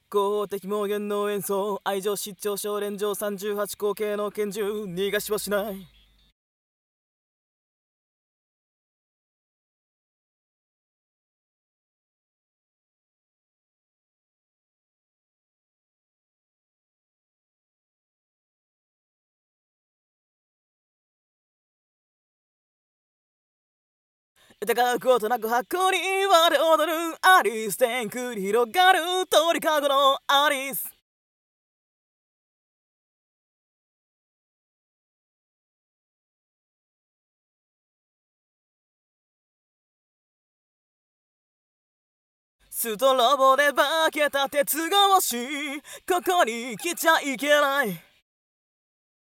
合法的無限の演奏、愛情失調症連城38口径の拳銃、逃がしはしない。疑うことなく箱に割れ踊るアリス天繰り広がる鳥かごのアリス。ストロボで化けた鉄格子、ここに来ちゃいけない。